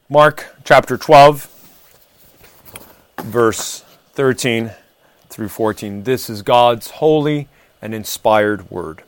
Mark chapter 12, verse 13 through 14. This is God's holy and inspired word.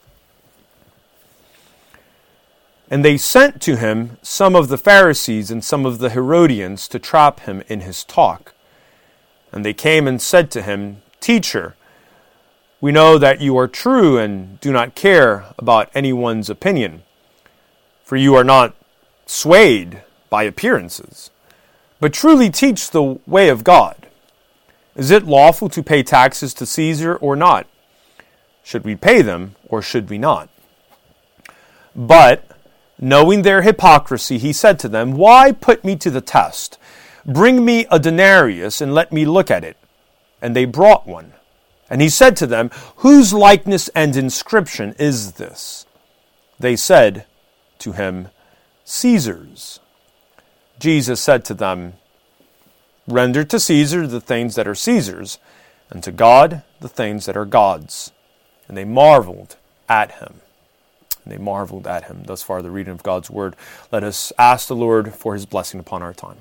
And they sent to him some of the Pharisees and some of the Herodians to trap him in his talk. And they came and said to him, "Teacher, we know that you are true and do not care about anyone's opinion, for you are not swayed by appearances, but truly teach the way of God. Is it lawful to pay taxes to Caesar or not? Should we pay them or should we not?" But, knowing their hypocrisy, he said to them, "Why put me to the test? Bring me a denarius and let me look at it." And they brought one. And he said to them, "Whose likeness and inscription is this?" They said to him, "Caesar's." Jesus said to them, "Render to Caesar the things that are Caesar's, and to God the things that are God's." And they marveled at him. Thus far, the reading of God's word. Let us ask the Lord for his blessing upon our time.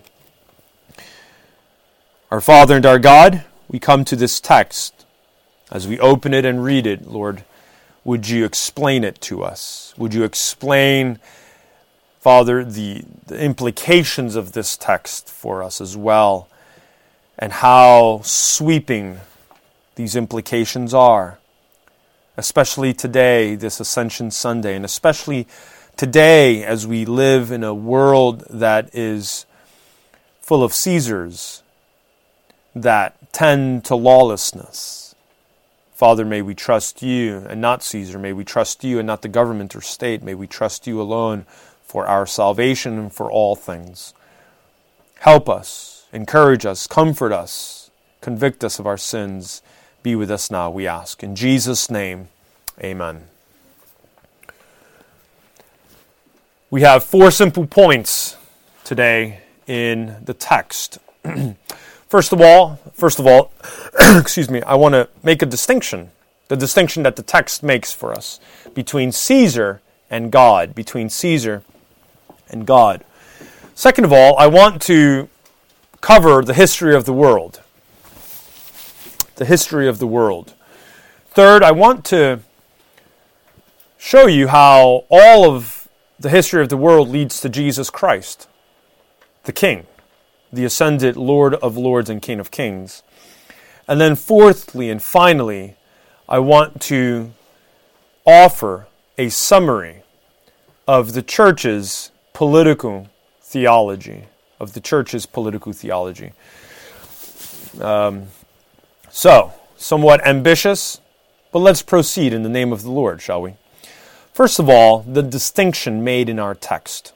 Our Father and our God, we come to this text. As we open it and read it, Lord, would you explain it to us? Would you explain, Father, the implications of this text for us as well, and how sweeping these implications are, especially today, this Ascension Sunday, and especially today as we live in a world that is full of Caesars that tend to lawlessness. Father, may we trust you and not Caesar. May we trust you and not the government or state. May we trust you alone for our salvation and for all things. Help us, encourage us, comfort us, convict us of our sins. Be with us now, we ask. In Jesus' name, amen. We have 4 simple points today in the text. First of all, I want to make a distinction, the distinction that the text makes for us between Caesar and God, Second of all, I want to cover the history of the world. Third, I want to show you how all of the history of the world leads to Jesus Christ, the King, the ascended Lord of Lords and King of Kings. And then fourthly and finally, I want to offer a summary of the church's political theology. So, somewhat ambitious, but let's proceed in the name of the Lord, shall we? First of all, the distinction made in our text.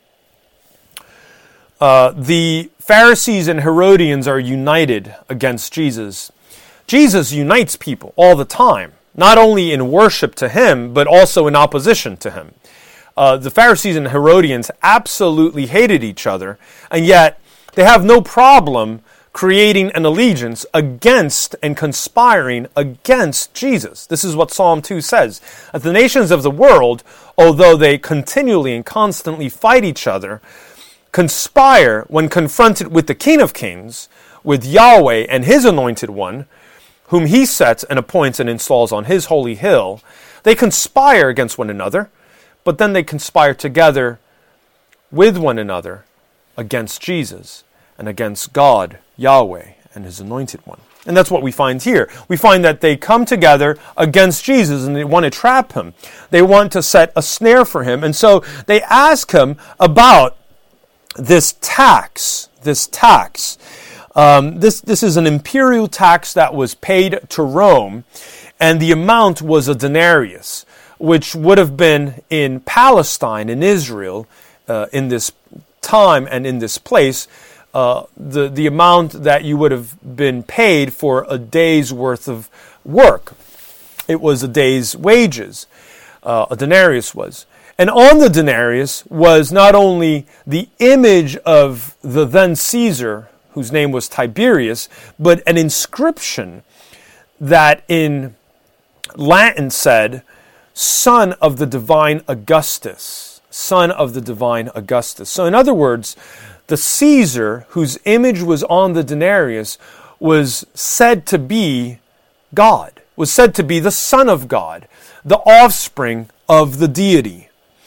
The Pharisees and Herodians are united against Jesus. Jesus unites people all the time, not only in worship to him, but also in opposition to him. The Pharisees and Herodians absolutely hated each other, and yet they have no problem creating an allegiance against and conspiring against Jesus. This is what Psalm 2 says. That the nations of the world, although they continually and constantly fight each other, conspire when confronted with the King of Kings, with Yahweh and his anointed one, whom he sets and appoints and installs on his holy hill. They conspire against one another, but then they conspire together with one another against Jesus and against God, Yahweh, and his anointed one. And that's what we find here. We find that they come together against Jesus and they want to trap him. They want to set a snare for him. And so they ask him about this tax. This is an imperial tax that was paid to Rome, and the amount was a denarius, which would have been in Palestine, in Israel, in this time and in this place, the amount that you would have been paid for a day's worth of work. It was a day's wages, a denarius was. And on the denarius was not only the image of the then Caesar, whose name was Tiberius, but an inscription that in Latin said, "Son of the divine Augustus." Son of the divine Augustus. So in other words, the Caesar whose image was on the denarius was said to be God, was said to be the Son of God, the offspring of the deity.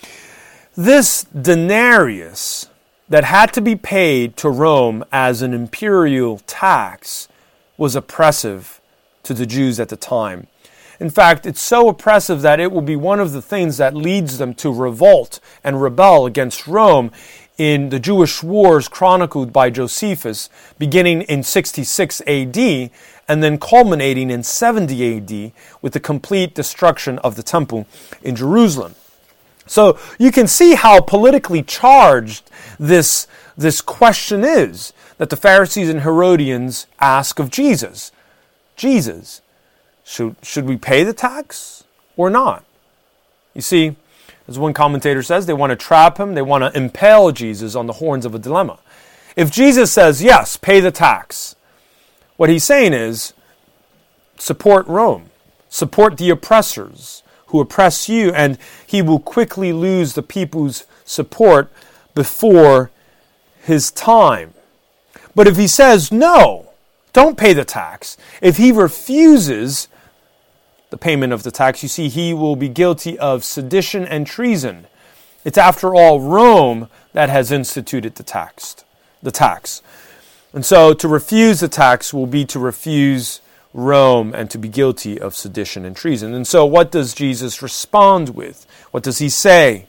This denarius that had to be paid to Rome as an imperial tax was oppressive to the Jews at the time. In fact, it's so oppressive that it will be one of the things that leads them to revolt and rebel against Rome in the Jewish wars chronicled by Josephus, beginning in 66 AD and then culminating in 70 AD with the complete destruction of the temple in Jerusalem. So you can see how politically charged this question is that the Pharisees and Herodians ask of Jesus. Jesus, should we pay the tax or not? You see, as one commentator says, they want to trap him, they want to impale Jesus on the horns of a dilemma. If Jesus says, yes, pay the tax, what he's saying is, support Rome, support the oppressors who oppress you, and he will quickly lose the people's support before his time. But if he says, no, don't pay the tax, if he refuses the payment of the tax, you see, he will be guilty of sedition and treason. It's after all Rome that has instituted the tax. And so to refuse the tax will be to refuse Rome and to be guilty of sedition and treason. And so what does Jesus respond with? What does he say?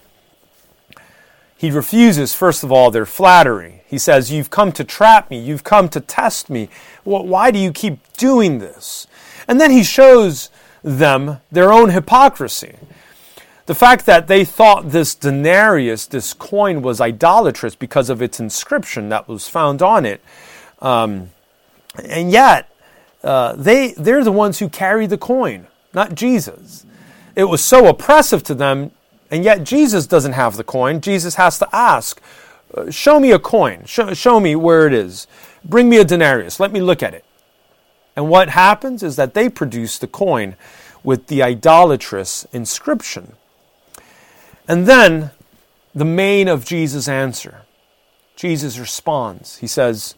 He refuses, first of all, their flattery. He says, you've come to trap me. You've come to test me. Why do you keep doing this? And then he shows them their own hypocrisy. The fact that they thought this denarius, this coin, was idolatrous because of its inscription that was found on it. And yet, they're the ones who carry the coin, not Jesus. It was so oppressive to them, and yet Jesus doesn't have the coin. Jesus has to ask, show me a coin. Show me where it is. Bring me a denarius. Let me look at it. And what happens is that they produce the coin with the idolatrous inscription. And then the main of Jesus' answer. Jesus responds. He says,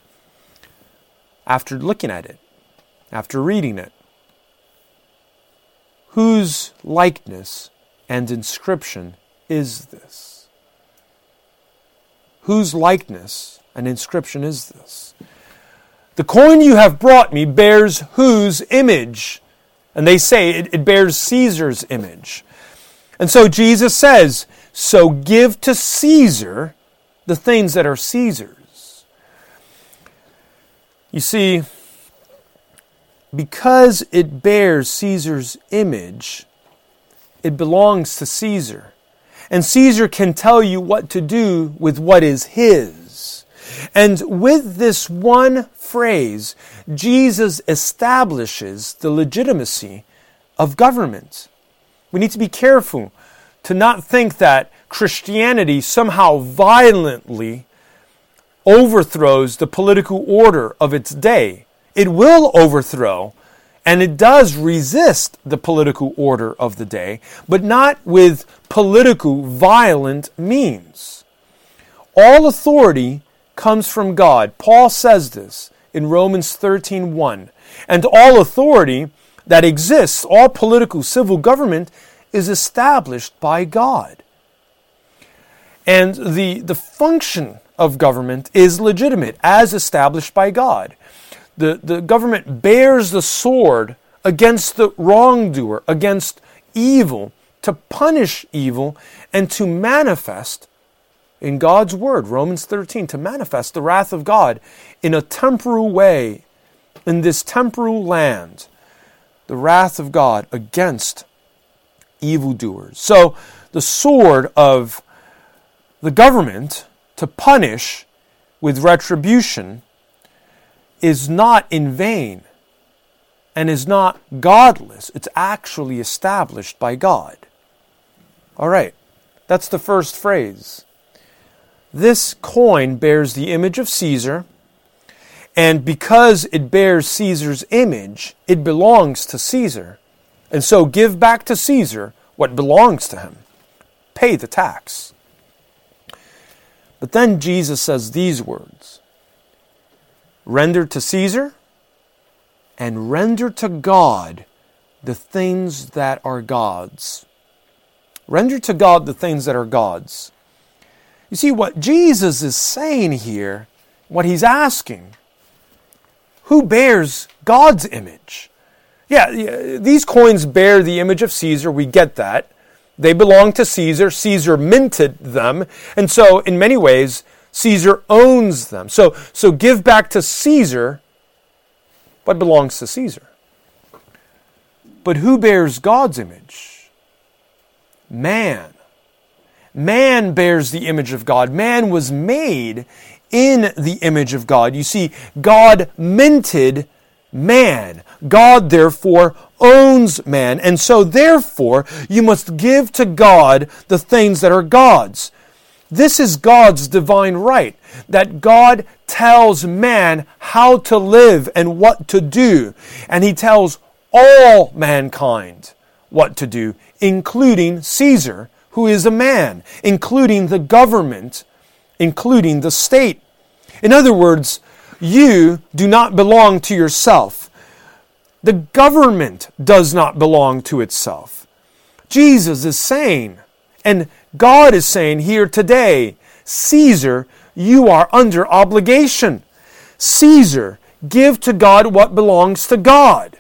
after looking at it, after reading it, whose likeness and inscription is this? Whose likeness and inscription is this? The coin you have brought me bears whose image? And they say it bears Caesar's image. And so Jesus says, so give to Caesar the things that are Caesar's. You see, because it bears Caesar's image, it belongs to Caesar. And Caesar can tell you what to do with what is his. And with this one phrase, Jesus establishes the legitimacy of government. We need to be careful to not think that Christianity somehow violently overthrows the political order of its day. It will overthrow, and it does resist the political order of the day, but not with political violent means. All authority comes from God. Paul says this in Romans 13:1. And all authority that exists, all political civil government, is established by God. And the function of government is legitimate, as established by God. The government bears the sword against the wrongdoer, against evil, to punish evil, and to manifest, in God's word, Romans 13, to manifest the wrath of God in a temporal way, in this temporal land, the wrath of God against evildoers. So the sword of the government to punish with retribution is not in vain and is not godless. It's actually established by God. All right, that's the first phrase. This coin bears the image of Caesar, and because it bears Caesar's image, it belongs to Caesar. And so give back to Caesar what belongs to him. Pay the tax. But then Jesus says these words, render to Caesar and render to God the things that are God's. Render to God the things that are God's. You see, what Jesus is saying here, what he's asking, who bears God's image? Yeah, these coins bear the image of Caesar, we get that. They belong to Caesar. Caesar minted them. And so, in many ways, Caesar owns them. So give back to Caesar what belongs to Caesar. But who bears God's image? Man. Man bears the image of God. Man was made in the image of God. You see, God minted man. God, therefore, owns man. And so, therefore, you must give to God the things that are God's. This is God's divine right, that God tells man how to live and what to do. And he tells all mankind what to do, including Caesar, who is a man, including the government, including the state. In other words, you do not belong to yourself. The government does not belong to itself. Jesus is saying, and God is saying here today, Caesar, you are under obligation. Caesar, give to God what belongs to God.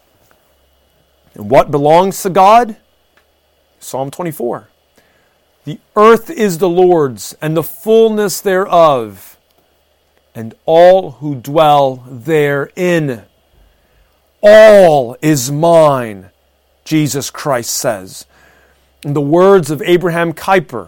And what belongs to God? Psalm 24. The earth is the Lord's, and the fullness thereof, and all who dwell therein. All is mine, Jesus Christ says. In the words of Abraham Kuyper,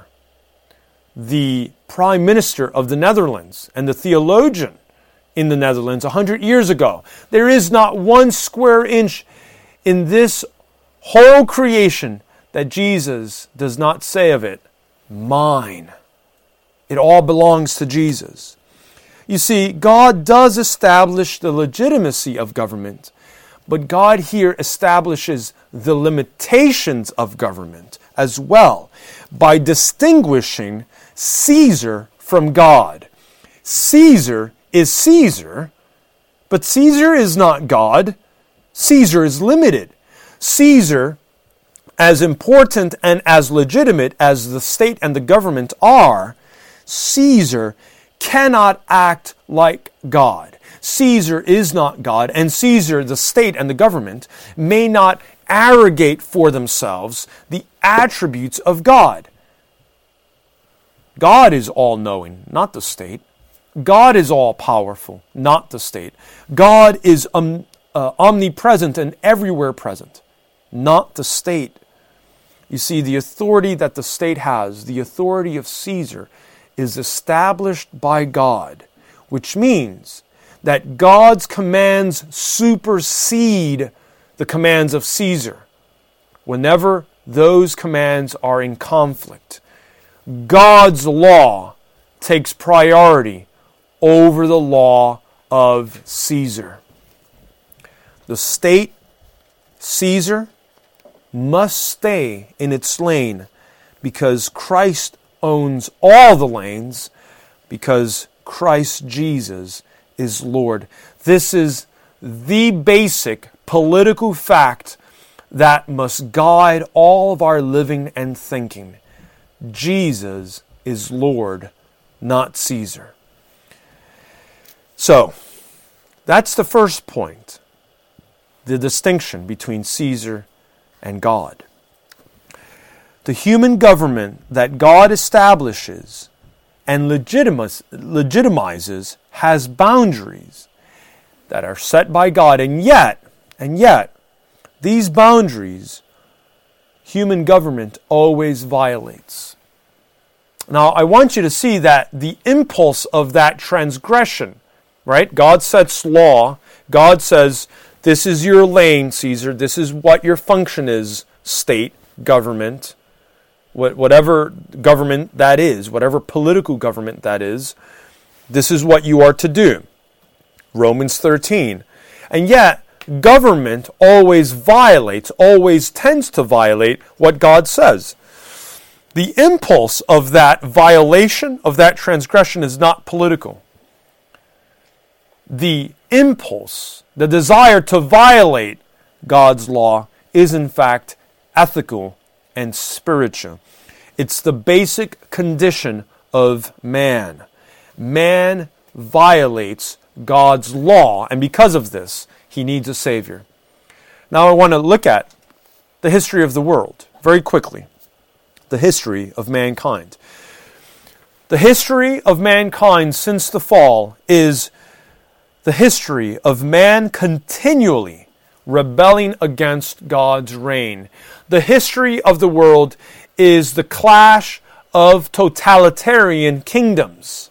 the Prime Minister of the Netherlands and the theologian in the Netherlands 100 years ago, there is not one square inch in this whole creation that Jesus does not say of it, mine. It all belongs to Jesus. You see, God does establish the legitimacy of government, but God here establishes the limitations of government as well by distinguishing Caesar from God. Caesar is Caesar, but Caesar is not God. Caesar is limited. Caesar, as important and as legitimate as the state and the government are, Caesar cannot act like God. Caesar is not God, and Caesar, the state and the government, may not arrogate for themselves the attributes of God. God is all-knowing, not the state. God is all-powerful, not the state. God is omnipresent and everywhere present, not the state. You see, the authority that the state has, the authority of Caesar, is established by God, which means that God's commands supersede the commands of Caesar whenever those commands are in conflict. God's law takes priority over the law of Caesar. The state, Caesar, must stay in its lane because Christ owns all the lanes, because Christ Jesus is Lord. This is the basic political fact that must guide all of our living and thinking. Jesus is Lord, not Caesar. So, that's the first point, the distinction between Caesar and God. The human government that God establishes and legitimizes has boundaries that are set by God, and yet, these boundaries, human government always violates. Now, I want you to see that the impulse of that transgression, right? God sets law. God says, this is your lane, Caesar. This is what your function is, state, government, whatever government that is, whatever political government that is, this is what you are to do. Romans 13. And yet, government always tends to violate what God says. the impulse of that violation, of that transgression, is not political. The impulse, the desire to violate God's law, is in fact ethical and spiritual. It's the basic condition of man. Man violates God's law, and because of this, he needs a Savior. Now I want to look at the history of the world very quickly. The history of mankind. The history of mankind since the fall is the history of man continually rebelling against God's reign. The history of the world is the clash of totalitarian kingdoms.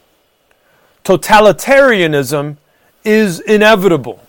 Totalitarianism is inevitable.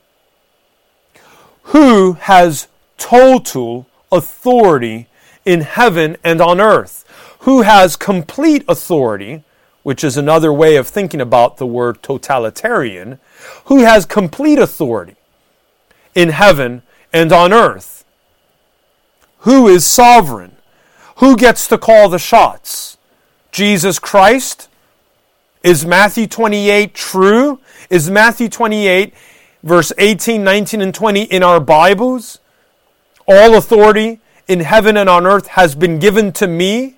Who has total authority in heaven and on earth? Who has complete authority, which is another way of thinking about the word totalitarian? Who has complete authority in heaven and on earth? Who is sovereign? Who gets to call the shots? Jesus Christ? Is Matthew 28 true? Is Matthew 28, verse 18, 19, and 20 in our Bibles? All authority in heaven and on earth has been given to me.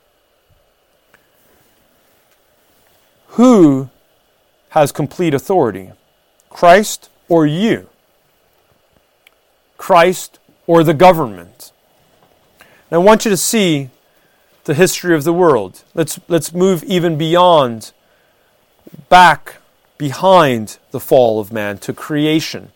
Who has complete authority? Christ or you? Christ or the government? And I want you to see the history of the world. Let's move even beyond, back behind the fall of man to creation.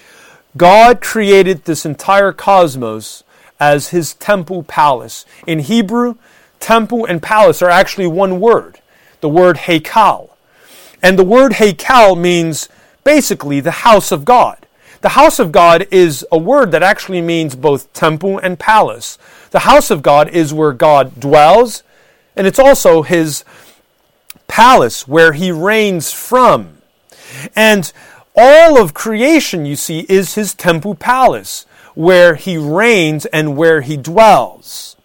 God created this entire cosmos as his temple palace. In Hebrew, temple and palace are actually one word, the word Heikal. And the word Heikal means basically the house of God. The house of God is a word that actually means both temple and palace. The house of God is where God dwells, and it's also his palace where he reigns from. And all of creation, you see, is his temple palace, where he reigns and where he dwells.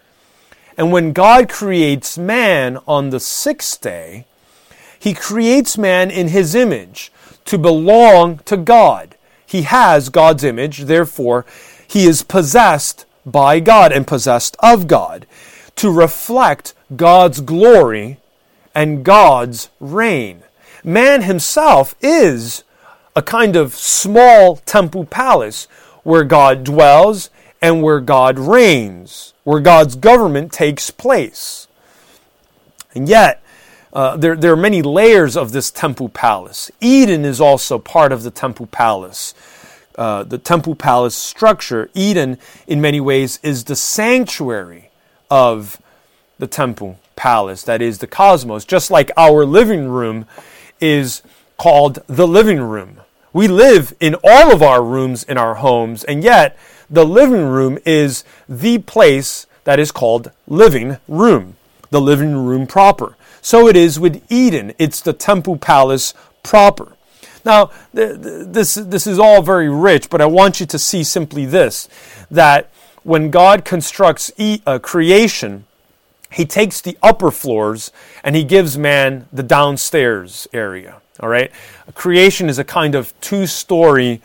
And when God creates man on the sixth day, he creates man in his image to belong to God. He has God's image, therefore he is possessed by God and possessed of God to reflect God's glory and God's reign. Man himself is a kind of small temple palace where God dwells and where God reigns, where God's government takes place. And yet, there are many layers of this temple palace. Eden is also part of the temple palace. The temple palace structure, Eden, in many ways, is the sanctuary of the temple palace, that is the cosmos, just like our living room is called the living room. We live in all of our rooms in our homes, and yet the living room is the place that is called living room, the living room proper. So it is with Eden. It's the temple palace proper. Now, this is all very rich, but I want you to see simply this, that when God constructs creation, he takes the upper floors and he gives man the downstairs area. All right? Creation is a kind of two-story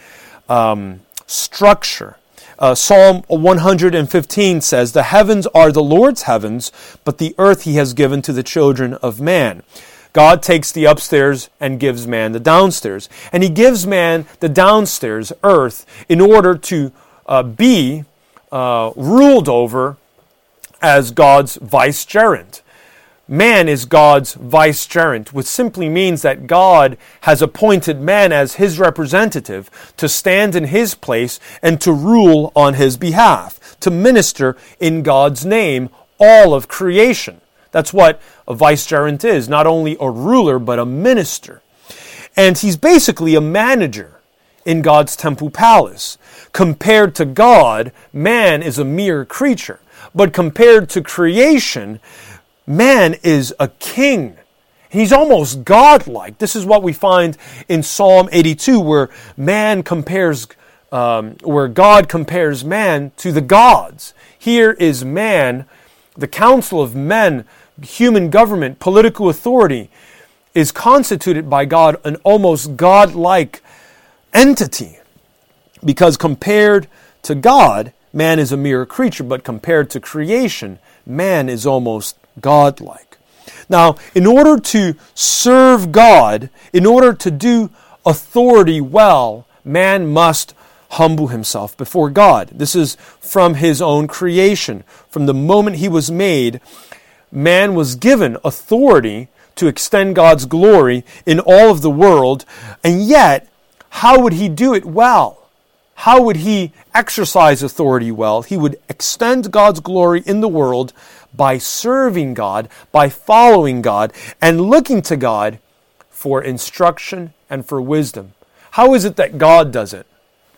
structure. Psalm 115 says, "The heavens are the Lord's heavens, but the earth he has given to the children of man." God takes the upstairs and gives man the downstairs. And he gives man the downstairs, earth, in order to be ruled over as God's vicegerent. Man is God's vicegerent, which simply means that God has appointed man as his representative to stand in his place and to rule on his behalf, to minister in God's name all of creation. That's what a vicegerent is, not only a ruler, but a minister. And he's basically a manager in God's temple palace. Compared to God, man is a mere creature. But compared to creation, man is a king. He's almost godlike. This is what we find in Psalm 82, where God compares man to the gods. Here is man the council of men, human government, political authority, is constituted by God an almost God-like entity. Because compared to God, man is a mere creature, but compared to creation, man is almost God-like. Now, in order to serve God, in order to do authority well, man must humble himself before God. This is from his own creation. From the moment he was made, man was given authority to extend God's glory in all of the world, and yet, how would he do it well? How would he exercise authority well? He would extend God's glory in the world by serving God, by following God, and looking to God for instruction and for wisdom. How is it that God does it?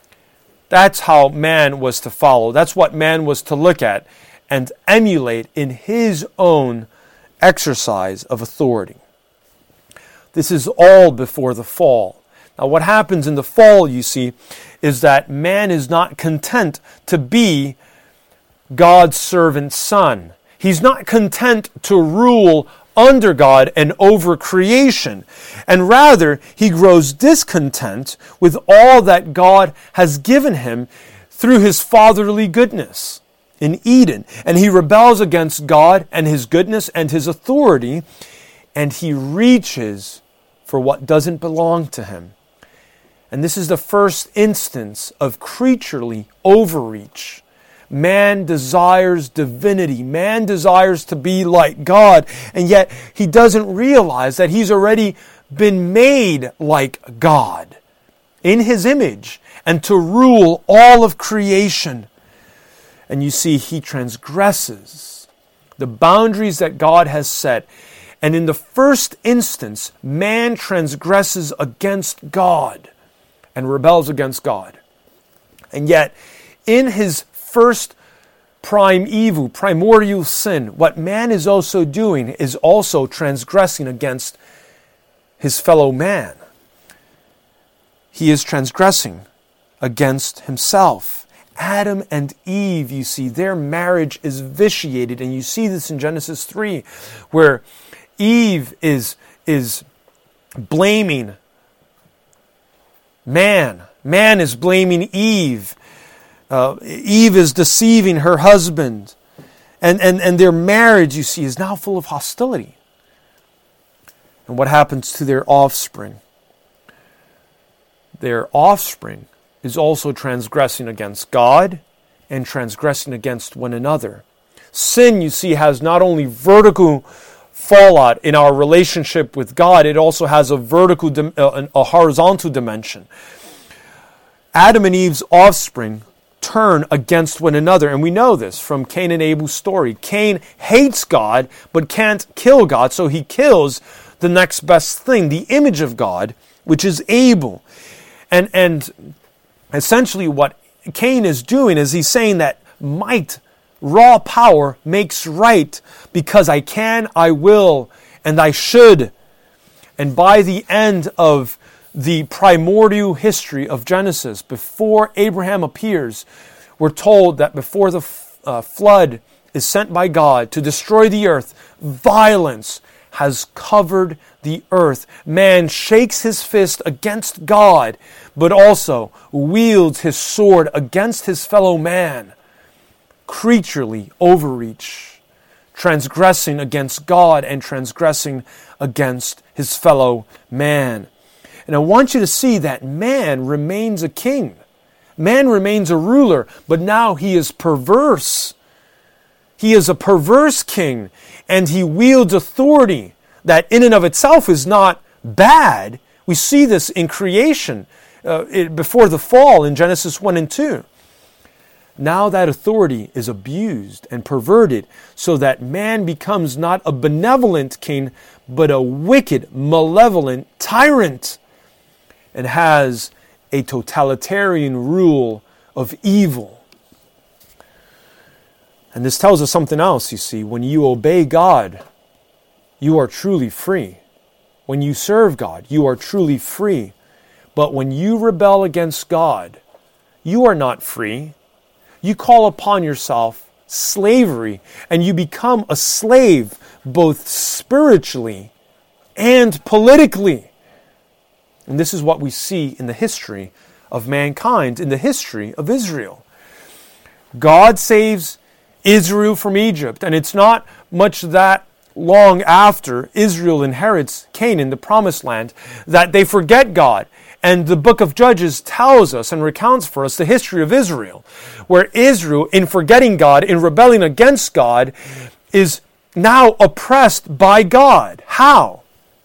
That's how man was to follow. That's what man was to look at and emulate in his own exercise of authority. This is all before the fall. Now, what happens in the fall, you see, is that man is not content to be God's servant son. He's not content to rule under God and over creation. And rather, he grows discontent with all that God has given him through his fatherly goodness in Eden. And he rebels against God and his goodness and his authority, and he reaches for what doesn't belong to him. And this is the first instance of creaturely overreach. Man desires divinity. Man desires to be like God. And yet he doesn't realize that he's already been made like God in his image and to rule all of creation. And you see, he transgresses the boundaries that God has set. And in the first instance, man transgresses against God and rebels against God. And yet, in his first primordial sin, what man is also doing is also transgressing against his fellow man. He is transgressing against himself. Adam and Eve, you see, their marriage is vitiated, and you see this in Genesis 3, where Eve is blaming man. Man is blaming Eve. Eve is deceiving her husband. And their marriage, you see, is now full of hostility. And what happens to their offspring? Their offspring is also transgressing against God and transgressing against one another. Sin, you see, has not only vertical fallout in our relationship with God, it also has a horizontal dimension. Adam and Eve's offspring turn against one another, and we know this from Cain and Abel's story. Cain hates God, but can't kill God, so he kills the next best thing, the image of God, which is Abel. And essentially what Cain is doing is he's saying that might, raw power, makes right because I can, I will, and I should. And by the end of the primordial history of Genesis, before Abraham appears, we're told that before the flood is sent by God to destroy the earth, violence has covered the earth. Man shakes his fist against God, but also wields his sword against his fellow man. Creaturely overreach, transgressing against God and transgressing against his fellow man. And I want you to see that man remains a king. Man remains a ruler, but now he is perverse. He is a perverse king, and he wields authority that in and of itself is not bad. We see this in creation before the fall in Genesis 1 and 2. Now that authority is abused and perverted so that man becomes not a benevolent king, but a wicked, malevolent tyrant, and has a totalitarian rule of evil. And this tells us something else, you see. When you obey God, you are truly free. When you serve God, you are truly free. But when you rebel against God, you are not free. You call upon yourself slavery, and you become a slave both spiritually and politically. And this is what we see in the history of mankind, in the history of Israel. God saves Israel from Egypt, and it's not much that long after Israel inherits Canaan, the promised land, that they forget God. And the book of Judges tells us and recounts for us the history of Israel, where Israel, in forgetting God, in rebelling against God, is now oppressed by God. How?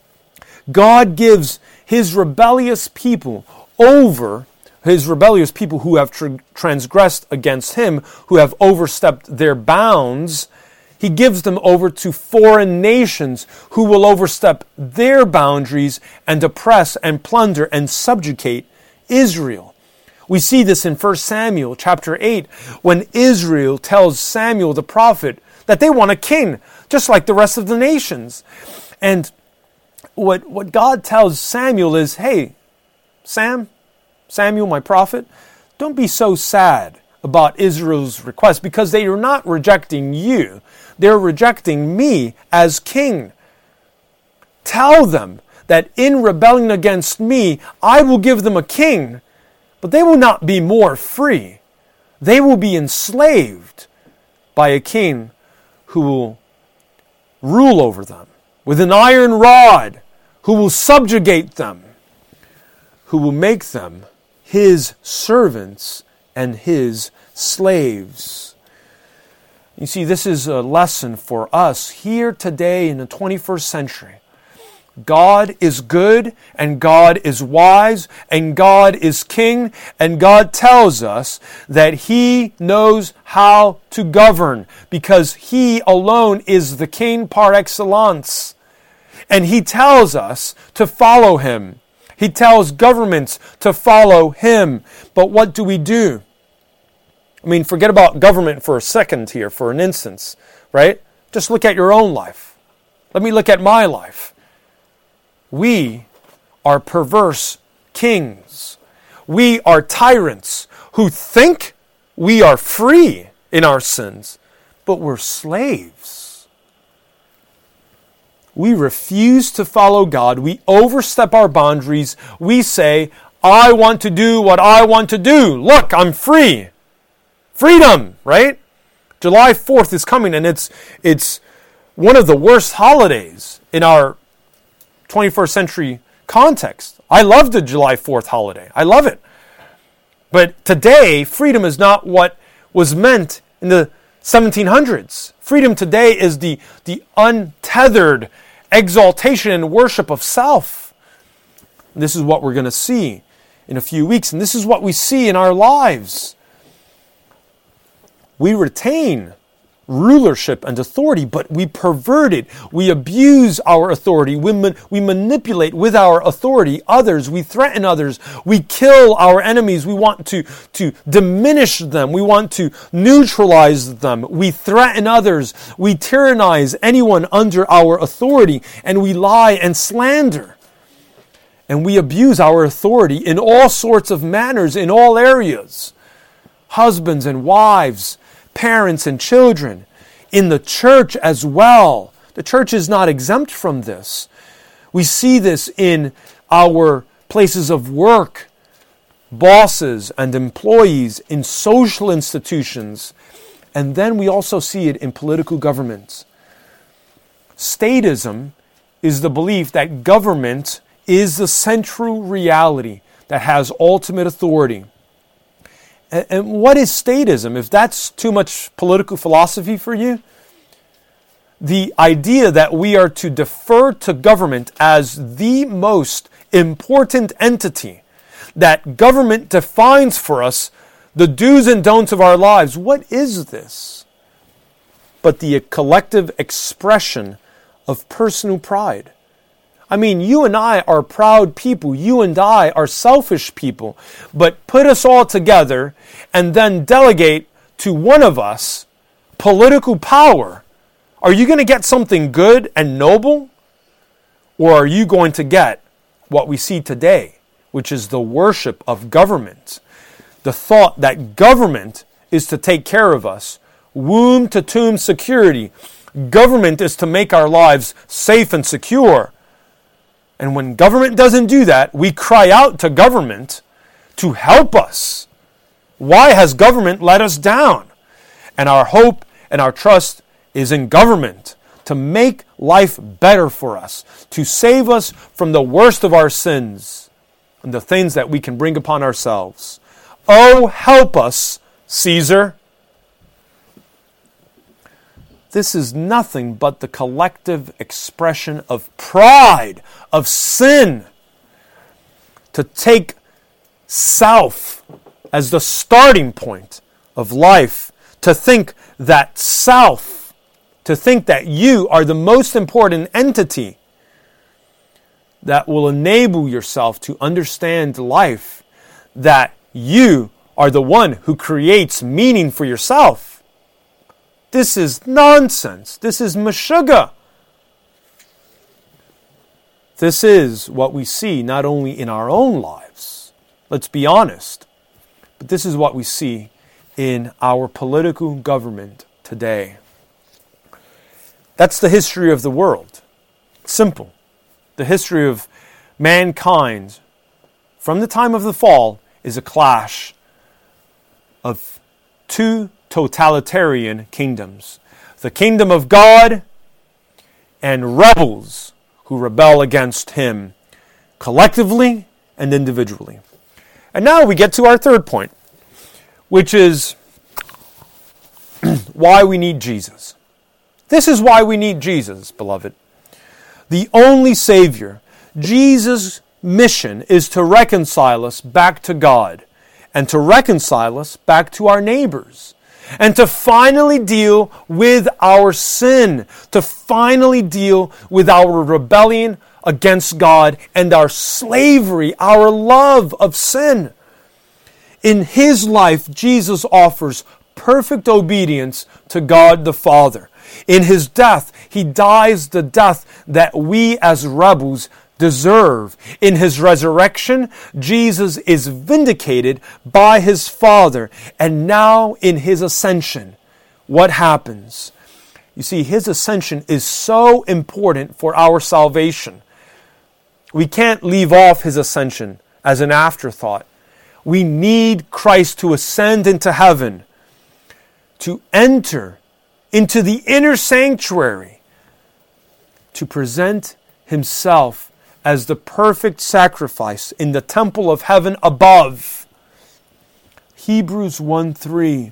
God gives His rebellious people over, His rebellious people who have transgressed against Him, who have overstepped their bounds, He gives them over to foreign nations who will overstep their boundaries and oppress and plunder and subjugate Israel. We see this in 1 Samuel chapter 8 when Israel tells Samuel the prophet that they want a king, just like the rest of the nations. And what God tells Samuel is, hey, Samuel, my prophet, don't be so sad about Israel's request, because they are not rejecting you. They're rejecting me as king. Tell them that in rebelling against me, I will give them a king, but they will not be more free. They will be enslaved by a king who will rule over them with an iron rod, who will subjugate them, who will make them His servants and His slaves. You see, this is a lesson for us here today in the 21st century. God is good, and God is wise, and God is king, and God tells us that He knows how to govern, because He alone is the king par excellence. And He tells us to follow Him. He tells governments to follow Him. But what do we do? I mean, forget about government for a second here, for an instance, right? Just look at your own life. Let me look at my life. We are perverse kings. We are tyrants who think we are free in our sins, but we're slaves. We refuse to follow God. We overstep our boundaries. We say, I want to do what I want to do. Look, I'm free. Freedom, right? July 4th is coming, and it's one of the worst holidays in our 21st century context. I love the July 4th holiday. I love it. But today, freedom is not what was meant in the 1700s. Freedom today is the untethered exaltation and worship of self. This is what we're going to see in a few weeks, and this is what we see in our lives. We retain rulership and authority, but we pervert it. We abuse our authority. We manipulate with our authority others. We threaten others. We kill our enemies. We want to diminish them. We want to neutralize them. We threaten others. We tyrannize anyone under our authority, and we lie and slander. And we abuse our authority in all sorts of manners, in all areas. Husbands and wives, parents and children, in the church as well. The church is not exempt from this. We see this in our places of work, bosses and employees, in social institutions, and then we also see it in political governments. Statism is the belief that government is the central reality that has ultimate authority. And what is statism? If that's too much political philosophy for you, the idea that we are to defer to government as the most important entity, that government defines for us the do's and don'ts of our lives. What is this? But the collective expression of personal pride. I mean, you and I are proud people. You and I are selfish people. But put us all together and then delegate to one of us political power. Are you going to get something good and noble? Or are you going to get what we see today, which is the worship of government? The thought that government is to take care of us womb-to-tomb security. Government is to make our lives safe and secure. And when government doesn't do that, we cry out to government to help us. Why has government let us down? And our hope and our trust is in government to make life better for us, to save us from the worst of our sins and the things that we can bring upon ourselves. Oh, help us, Caesar. This is nothing but the collective expression of pride, of sin. To take self as the starting point of life, to think that self, to think that you are the most important entity that will enable yourself to understand life, that you are the one who creates meaning for yourself. This is nonsense. This is meshuggah. This is what we see not only in our own lives, let's be honest, but this is what we see in our political government today. That's the history of the world. Simple. The history of mankind from the time of the fall is a clash of two totalitarian kingdoms. The kingdom of God and rebels who rebel against Him, collectively and individually. And now we get to our third point, which is why we need Jesus. This is why we need Jesus, beloved. The only Savior. Jesus' mission is to reconcile us back to God and to reconcile us back to our neighbors and to finally deal with our sin, to finally deal with our rebellion against God and our slavery, our love of sin. In His life, Jesus offers perfect obedience to God the Father. In His death, He dies the death that we as rebels deserve. In His resurrection, Jesus is vindicated by His Father. And now in His ascension, what happens? You see, His ascension is so important for our salvation. We can't leave off His ascension as an afterthought. We need Christ to ascend into heaven, to enter into the inner sanctuary, to present Himself as the perfect sacrifice in the temple of heaven above. Hebrews 1:3.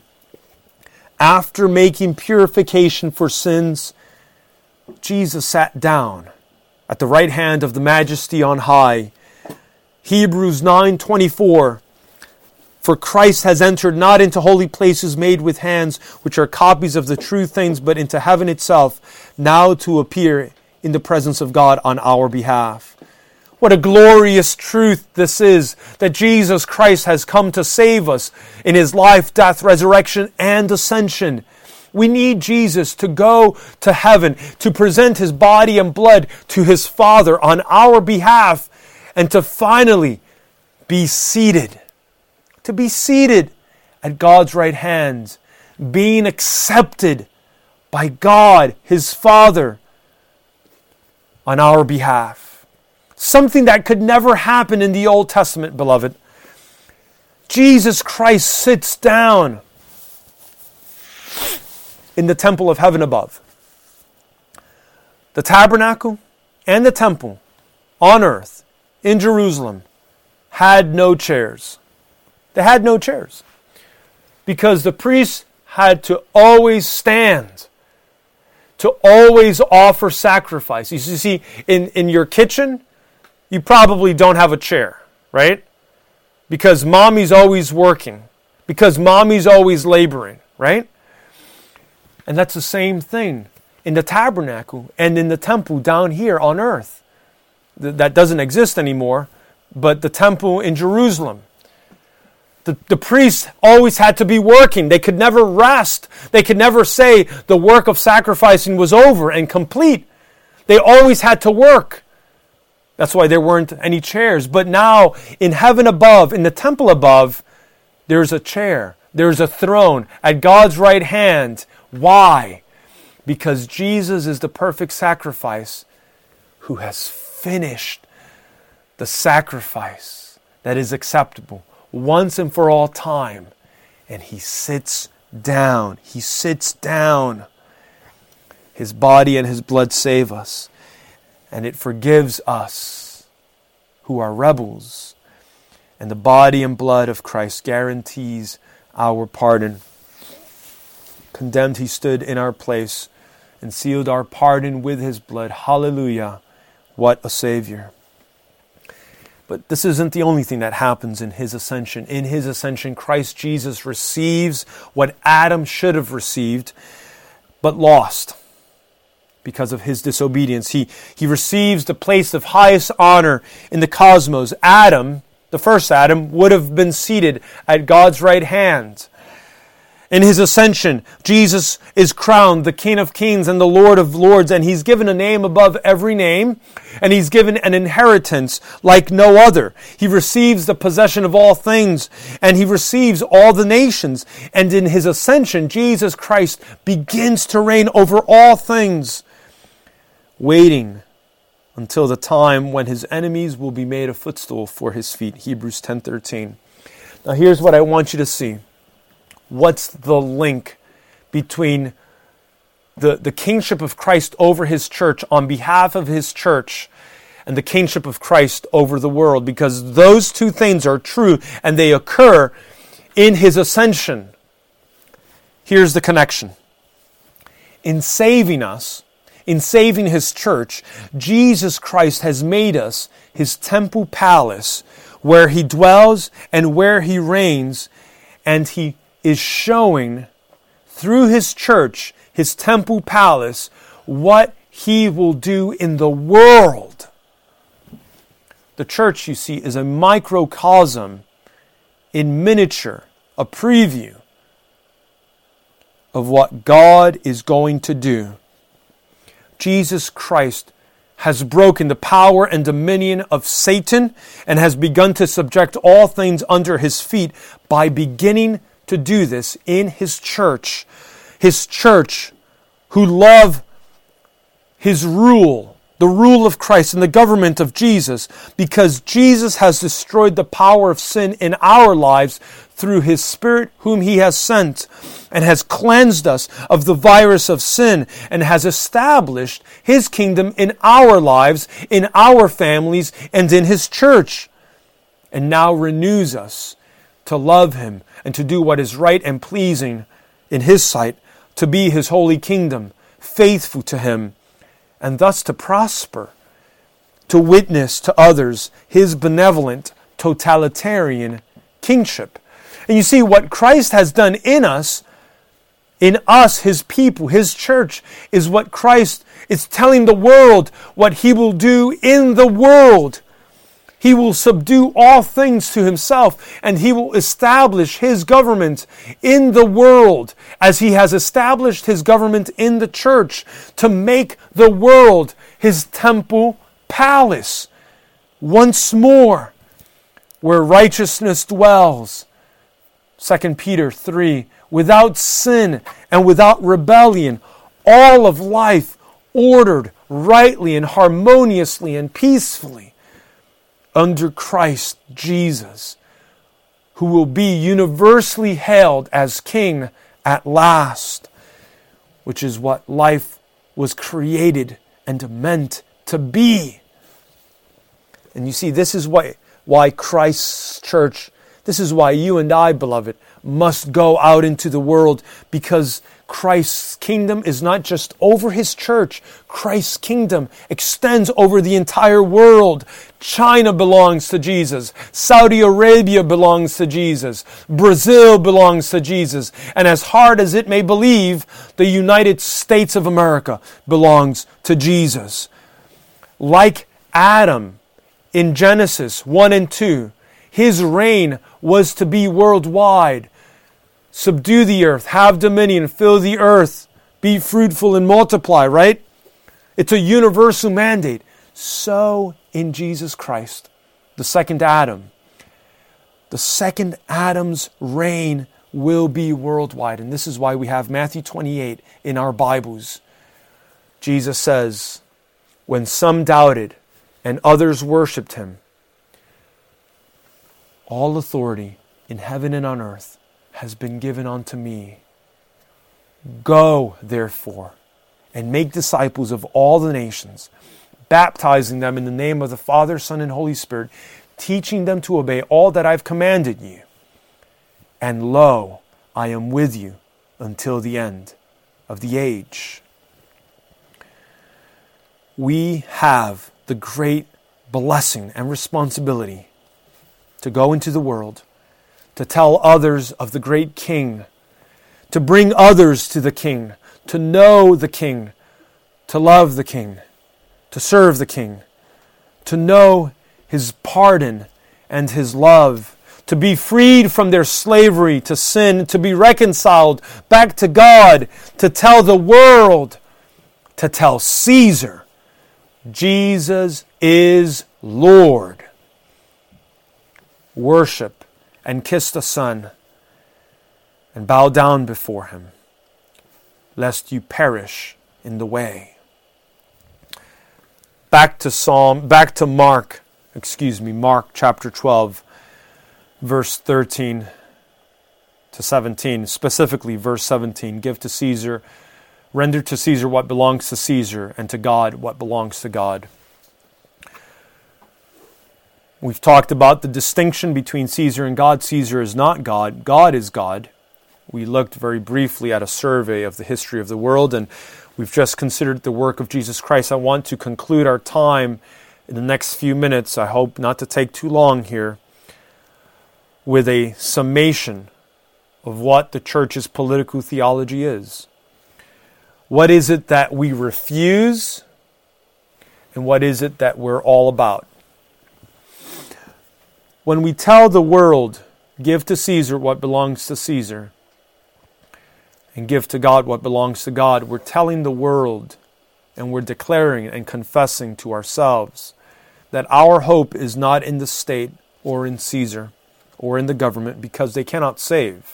After making purification for sins, Jesus sat down at the right hand of the Majesty on high. Hebrews 9:24. For Christ has entered not into holy places made with hands, which are copies of the true things, but into heaven itself, now to appear in the presence of God on our behalf. What a glorious truth this is, that Jesus Christ has come to save us in His life, death, resurrection, and ascension. We need Jesus to go to heaven, to present His body and blood to His Father on our behalf, and to finally be seated. To be seated at God's right hand, being accepted by God, His Father, on our behalf. Something that could never happen in the Old Testament, beloved. Jesus Christ sits down in the temple of heaven above. The tabernacle and the temple on earth in Jerusalem had no chairs. They had no chairs because the priests had to always stand, to always offer sacrifices. You see, in your kitchen, you probably don't have a chair, right? Because mommy's always working, because mommy's always laboring, right? And that's the same thing in the tabernacle and in the temple down here on earth. That doesn't exist anymore, but the temple in Jerusalem. The priests always had to be working. They could never rest. They could never say the work of sacrificing was over and complete. They always had to work. That's why there weren't any chairs. But now, in heaven above, in the temple above, there's a chair. There's a throne at God's right hand. Why? Because Jesus is the perfect sacrifice who has finished the sacrifice that is acceptable once and for all time. And He sits down. He sits down. His body and His blood save us. And it forgives us who are rebels. And the body and blood of Christ guarantees our pardon. Condemned, He stood in our place and sealed our pardon with His blood. Hallelujah. What a Savior. But this isn't the only thing that happens in His ascension. In His ascension, Christ Jesus receives what Adam should have received, but lost because of his disobedience. He receives the place of highest honor in the cosmos. Adam, the first Adam, would have been seated at God's right hand. In His ascension, Jesus is crowned the King of Kings and the Lord of Lords, and He's given a name above every name, and He's given an inheritance like no other. He receives the possession of all things, and He receives all the nations. And in His ascension, Jesus Christ begins to reign over all things, waiting until the time when His enemies will be made a footstool for His feet. Hebrews 10:13. Now here's what I want you to see. What's the link between the kingship of Christ over His church on behalf of His church and the kingship of Christ over the world? Because those two things are true and they occur in His ascension. Here's the connection. In saving us, in saving His church, Jesus Christ has made us His temple palace where He dwells and where He reigns, and He is showing through His church, His temple palace, what He will do in the world. The church, you see, is a microcosm in miniature, a preview of what God is going to do. Jesus Christ has broken the power and dominion of Satan and has begun to subject all things under His feet by beginning to do this in His church who love His rule, the rule of Christ and the government of Jesus, because Jesus has destroyed the power of sin in our lives through His Spirit whom He has sent, and has cleansed us of the virus of sin, and has established His kingdom in our lives, in our families, and in His church, and now renews us to love Him and to do what is right and pleasing in His sight, to be His holy kingdom, faithful to Him, and thus to prosper, to witness to others His benevolent, totalitarian kingship. And you see, what Christ has done in us, His people, His church, is what Christ is telling the world what He will do in the world. He will subdue all things to Himself, and He will establish His government in the world as He has established His government in the church, to make the world His temple palace once more, where righteousness dwells. 2 Peter 3, without sin and without rebellion, all of life ordered rightly and harmoniously and peacefully under Christ Jesus, who will be universally hailed as King at last, which is what life was created and meant to be. And you see, this is why Christ's church, this is why you and I, beloved, must go out into the world, because Christ's kingdom is not just over His church. Christ's kingdom extends over the entire world. China belongs to Jesus. Saudi Arabia belongs to Jesus. Brazil belongs to Jesus. And as hard as it may believe, the United States of America belongs to Jesus. Like Adam in Genesis 1 and 2, his reign was to be worldwide. Subdue the earth, have dominion, fill the earth, be fruitful and multiply, right? It's a universal mandate. So in Jesus Christ, the second Adam. The second Adam's reign will be worldwide. And this is why we have Matthew 28 in our Bibles. Jesus says, when some doubted and others worshipped him, all authority in heaven and on earth has been given unto me. Go, therefore, and make disciples of all the nations, baptizing them in the name of the Father, Son, and Holy Spirit, teaching them to obey all that I've commanded you. And lo, I am with you until the end of the age. We have the great blessing and responsibility to go into the world, to tell others of the great King, to bring others to the King, to know the King, to love the King, to serve the King, to know His pardon and His love, to be freed from their slavery to sin, to be reconciled back to God, to tell the world, to tell Caesar, Jesus is Lord. Worship and kiss the Son and bow down before Him, lest you perish in the way. Back to Mark chapter 12, verse 13 to 17, specifically verse 17. Give to Caesar, render to Caesar what belongs to Caesar, and to God what belongs to God. We've talked about the distinction between Caesar and God. Caesar is not God. God is God. We looked very briefly at a survey of the history of the world, and we've just considered the work of Jesus Christ. I want to conclude our time in the next few minutes, I hope not to take too long here, with a summation of what the church's political theology is. What is it that we refuse, and what is it that we're all about? When we tell the world, give to Caesar what belongs to Caesar, and give to God what belongs to God, we're telling the world, and we're declaring and confessing to ourselves that our hope is not in the state or in Caesar or in the government, because they cannot save.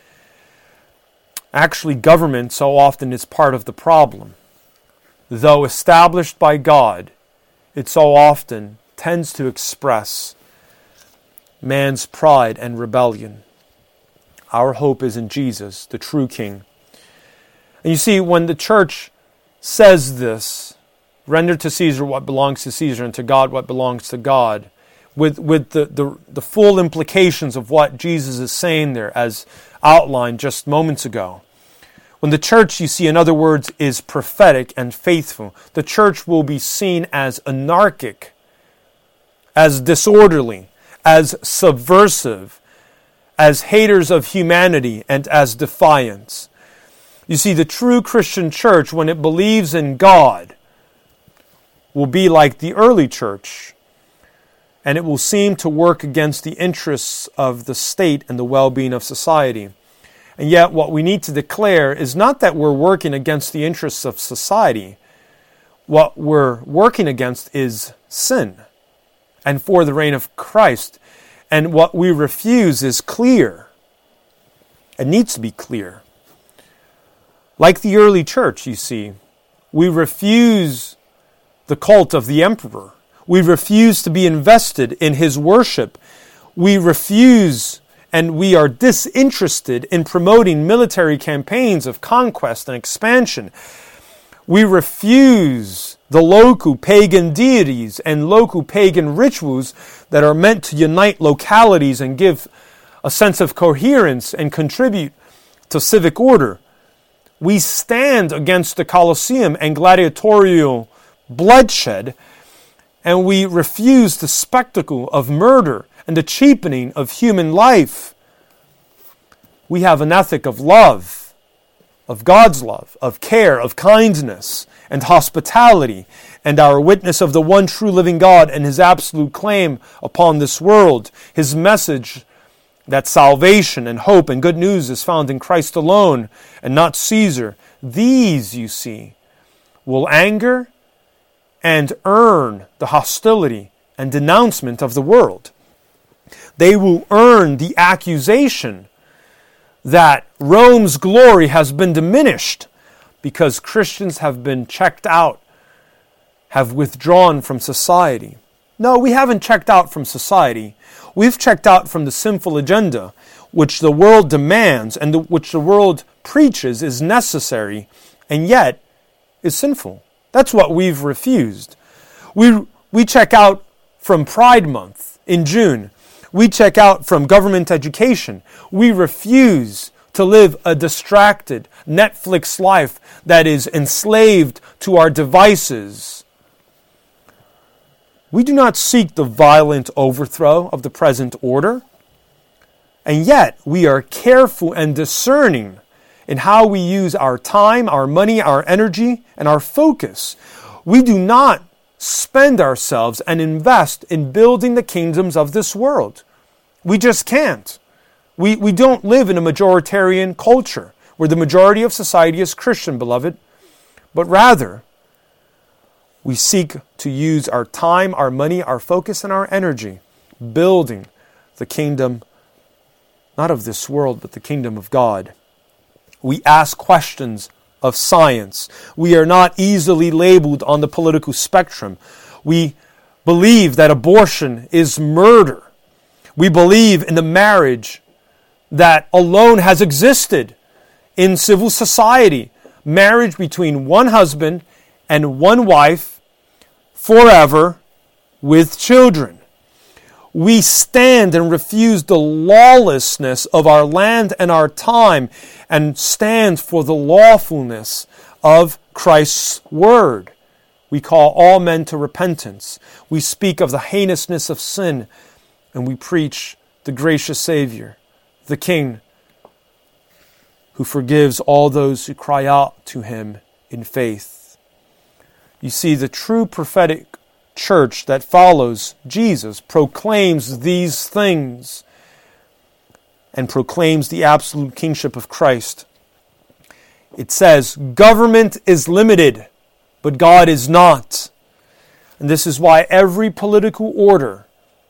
Actually, government so often is part of the problem. Though established by God, it so often tends to express man's pride and rebellion. Our hope is in Jesus, the true King. And you see, when the church says this, render to Caesar what belongs to Caesar and to God what belongs to God, with the full implications of what Jesus is saying there as outlined just moments ago. When the church, you see, in other words, is prophetic and faithful, the church will be seen as anarchic, as disorderly, as subversive, as haters of humanity, and as defiants. You see, the true Christian church, when it believes in God, will be like the early church, and it will seem to work against the interests of the state and the well-being of society. And yet what we need to declare is not that we're working against the interests of society. What we're working against is sin, and for the reign of Christ. And what we refuse is clear. It needs to be clear. Like the early church, you see, we refuse the cult of the emperor. We refuse to be invested in his worship. We refuse and we are disinterested in promoting military campaigns of conquest and expansion. We refuse the local pagan deities and local pagan rituals that are meant to unite localities and give a sense of coherence and contribute to civic order. We stand against the Colosseum and gladiatorial bloodshed, and we refuse the spectacle of murder and the cheapening of human life. We have an ethic of love, of God's love, of care, of kindness, and hospitality, and our witness of the one true living God and His absolute claim upon this world, His message that salvation and hope and good news is found in Christ alone and not Caesar. These, you see, will anger and earn the hostility and denouncement of the world. They will earn the accusation that Rome's glory has been diminished because Christians have been checked out, have withdrawn from society. No, we haven't checked out from society. We've checked out from the sinful agenda, which the world demands and which the world preaches is necessary, and yet is sinful. That's what we've refused. We check out from Pride Month in June. We check out from government education. We refuse to live a distracted Netflix life that is enslaved to our devices. We do not seek the violent overthrow of the present order, and yet we are careful and discerning in how we use our time, our money, our energy, and our focus. We do not spend ourselves and invest in building the kingdoms of this world. We just can't. We don't live in a majoritarian culture where the majority of society is Christian, beloved, but rather we seek to use our time, our money, our focus, and our energy building the kingdom, not of this world, but the kingdom of God. We ask questions of science. We are not easily labeled on the political spectrum. We believe that abortion is murder. We believe in the marriage that alone has existed in civil society. Marriage between one husband and one wife forever with children. We stand and refuse the lawlessness of our land and our time and stand for the lawfulness of Christ's word. We call all men to repentance. We speak of the heinousness of sin, and we preach the gracious Savior, the King, who forgives all those who cry out to Him in faith. You see, the true prophetic church that follows Jesus proclaims these things and proclaims the absolute kingship of Christ. It says, government is limited, but God is not. And this is why every political order,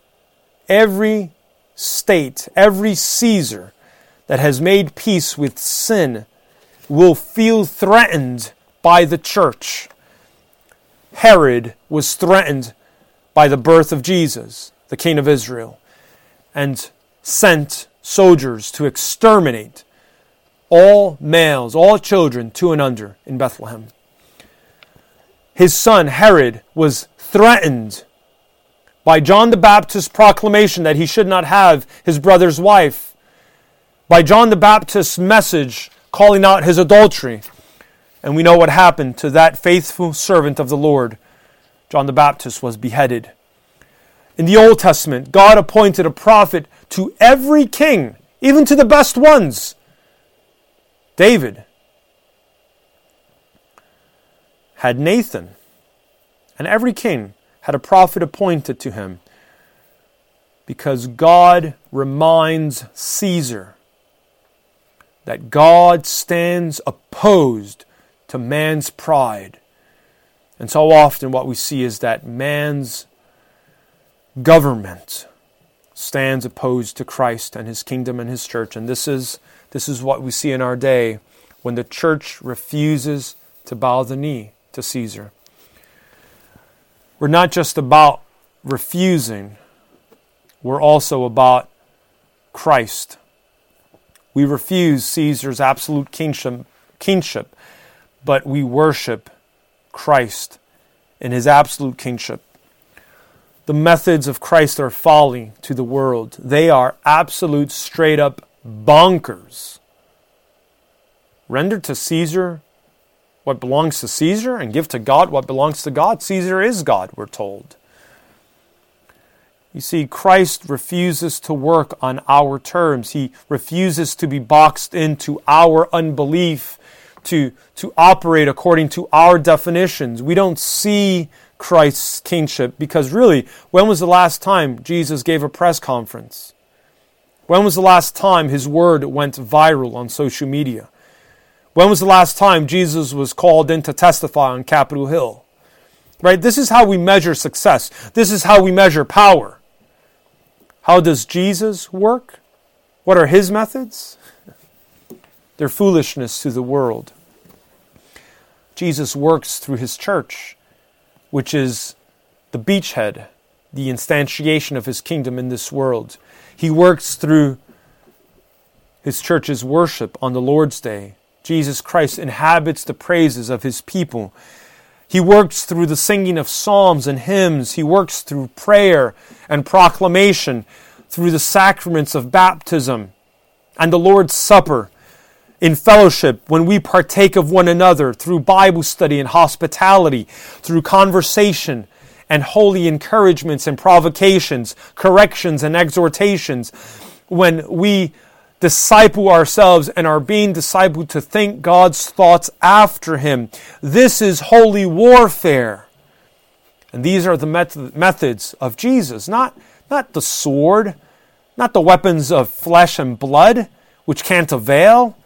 every state, every Caesar that has made peace with sin will feel threatened by the church. Herod was threatened by the birth of Jesus, the King of Israel, and sent soldiers to exterminate all males, all children 2 and under in Bethlehem. His son Herod was threatened by John the Baptist's proclamation that he should not have his brother's wife, by John the Baptist's message calling out his adultery. And we know what happened to that faithful servant of the Lord. John the Baptist was beheaded. In the Old Testament, God appointed a prophet to every king, even to the best ones. David had Nathan, and every king had a prophet appointed to him, because God reminds Caesar that God stands opposed to man's pride. And so often what we see is that man's government stands opposed to Christ and His kingdom and His church. And this is what we see in our day when the church refuses to bow the knee to Caesar. We're not just about refusing, we're also about Christ. We refuse Caesar's absolute kingship, but we worship Christ in His absolute kingship. The methods of Christ are folly to the world. They are absolute, straight up bonkers. Render to Caesar what belongs to Caesar and give to God what belongs to God. Caesar is God, we're told. You see, Christ refuses to work on our terms. He refuses to be boxed into our unbelief, to operate according to our definitions. We don't see Christ's kingship because really, when was the last time Jesus gave a press conference? When was the last time His word went viral on social media? When was the last time Jesus was called in to testify on Capitol Hill? Right? This is how we measure success. This is how we measure power. How does Jesus work? What are His methods? They're foolishness to the world. Jesus works through his church, which is the beachhead, the instantiation of his kingdom in this world. He works through his church's worship on the Lord's Day. Jesus Christ inhabits the praises of his people. He works through the singing of psalms and hymns. He works through prayer and proclamation, through the sacraments of baptism and the Lord's Supper, in fellowship, when we partake of one another, through Bible study and hospitality, through conversation and holy encouragements and provocations, corrections and exhortations, when we disciple ourselves and are being discipled to think God's thoughts after Him. This is holy warfare. And these are the methods of Jesus, not the sword, not the weapons of flesh and blood, which can't avail.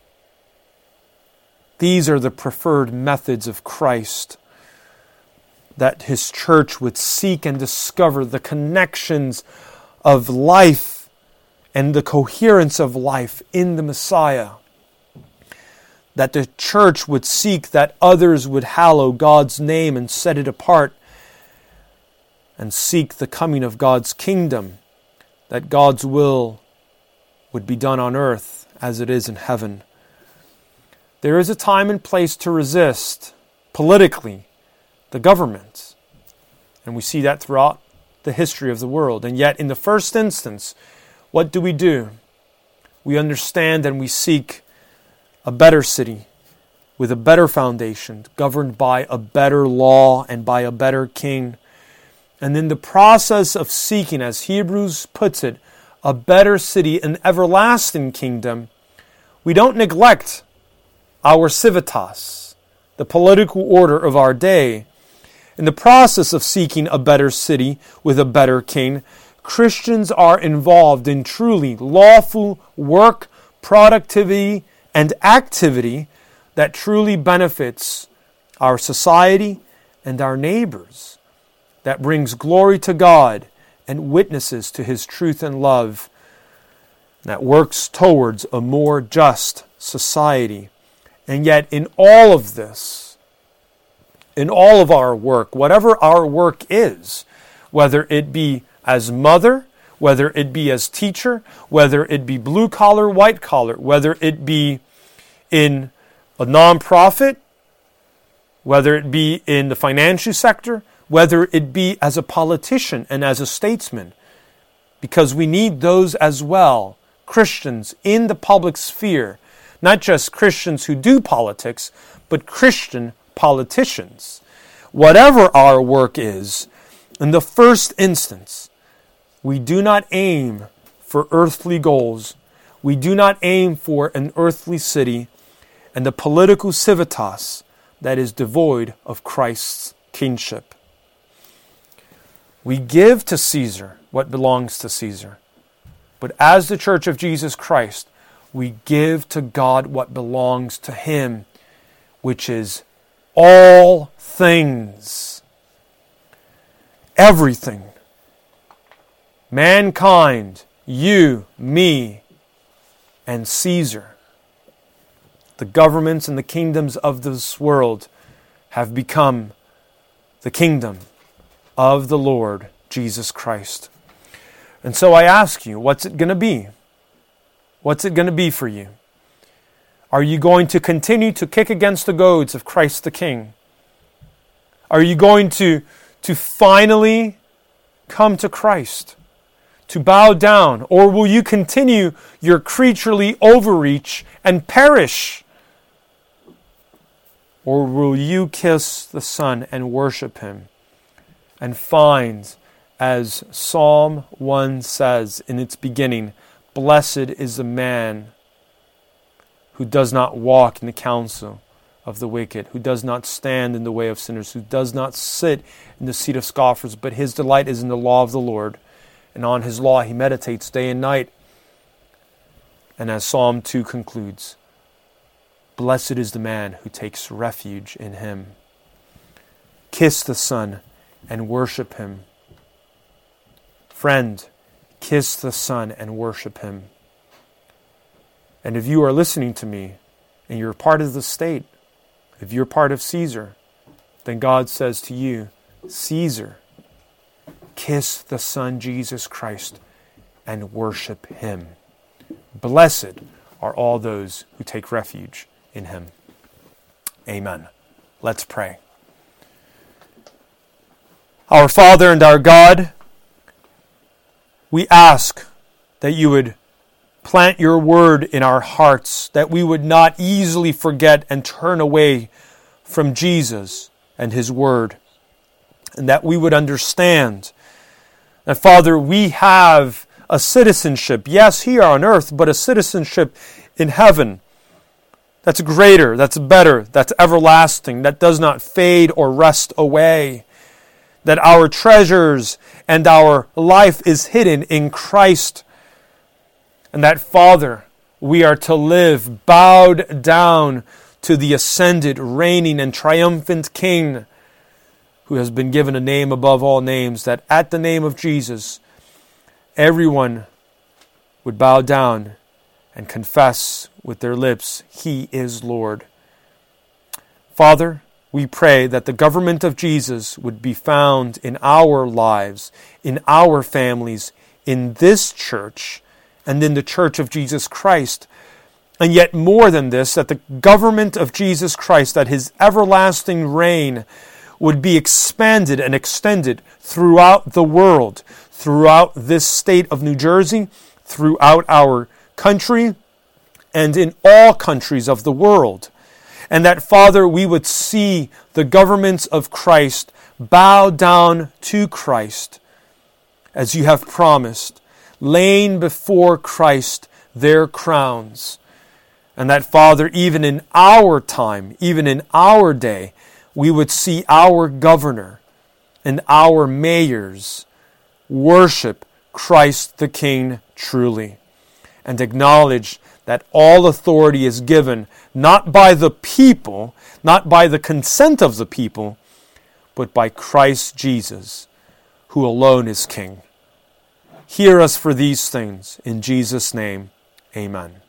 These are the preferred methods of Christ, that His church would seek and discover the connections of life and the coherence of life in the Messiah. That the church would seek that others would hallow God's name and set it apart, and seek the coming of God's kingdom, that God's will would be done on earth as it is in heaven. There is a time and place to resist politically the government, and we see that throughout the history of the world. And yet, in the first instance, what do? We understand and we seek a better city with a better foundation, governed by a better law and by a better king. And in the process of seeking, as Hebrews puts it, a better city, an everlasting kingdom, we don't neglect our civitas, the political order of our day. In the process of seeking a better city with a better king, Christians are involved in truly lawful work, productivity, and activity that truly benefits our society and our neighbors, that brings glory to God and witnesses to His truth and love, that works towards a more just society. And yet in all of this, in all of our work, whatever our work is, whether it be as mother, whether it be as teacher, whether it be blue collar, white collar, whether it be in a nonprofit, whether it be in the financial sector, whether it be as a politician and as a statesman, because we need those as well, Christians in the public sphere, not just Christians who do politics, but Christian politicians. Whatever our work is, in the first instance, we do not aim for earthly goals. We do not aim for an earthly city and the political civitas that is devoid of Christ's kingship. We give to Caesar what belongs to Caesar. But as the Church of Jesus Christ, we give to God what belongs to Him, which is all things. Everything. Mankind, you, me, and Caesar. The governments and the kingdoms of this world have become the kingdom of the Lord Jesus Christ. And so I ask you, what's it going to be? What's it going to be for you? Are you going to continue to kick against the goads of Christ the King? Are you going to finally come to Christ, to bow down? Or will you continue your creaturely overreach and perish? Or will you kiss the Son and worship Him and find, as Psalm 1 says in its beginning, blessed is the man who does not walk in the counsel of the wicked, who does not stand in the way of sinners, who does not sit in the seat of scoffers, but his delight is in the law of the Lord, and on His law he meditates day and night. And as Psalm 2 concludes, blessed is the man who takes refuge in Him. Kiss the Son and worship Him. Friend, kiss the Son and worship Him. And if you are listening to me and you're part of the state, if you're part of Caesar, then God says to you, Caesar, kiss the Son Jesus Christ and worship him. Blessed are all those who take refuge in him. Amen. Let's pray. Our Father and our God, we ask that you would plant your word in our hearts, that we would not easily forget and turn away from Jesus and his word, and that we would understand that, Father, we have a citizenship, yes, here on earth, but a citizenship in heaven that's greater, that's better, that's everlasting, that does not fade or rust away, that our treasures and our life is hidden in Christ, and that, Father, we are to live bowed down to the ascended, reigning, and triumphant King who has been given a name above all names, that at the name of Jesus, everyone would bow down and confess with their lips, He is Lord. Father, we pray that the government of Jesus would be found in our lives, in our families, in this church, and in the church of Jesus Christ. And yet more than this, that the government of Jesus Christ, that his everlasting reign would be expanded and extended throughout the world, throughout this state of New Jersey, throughout our country, and in all countries of the world. And that, Father, we would see the governments of Christ bow down to Christ, as you have promised, laying before Christ their crowns. And that, Father, even in our time, even in our day, we would see our governor and our mayors worship Christ the King truly, and acknowledge that all authority is given not by the people, not by the consent of the people, but by Christ Jesus, who alone is King. Hear us for these things. In Jesus' name, amen.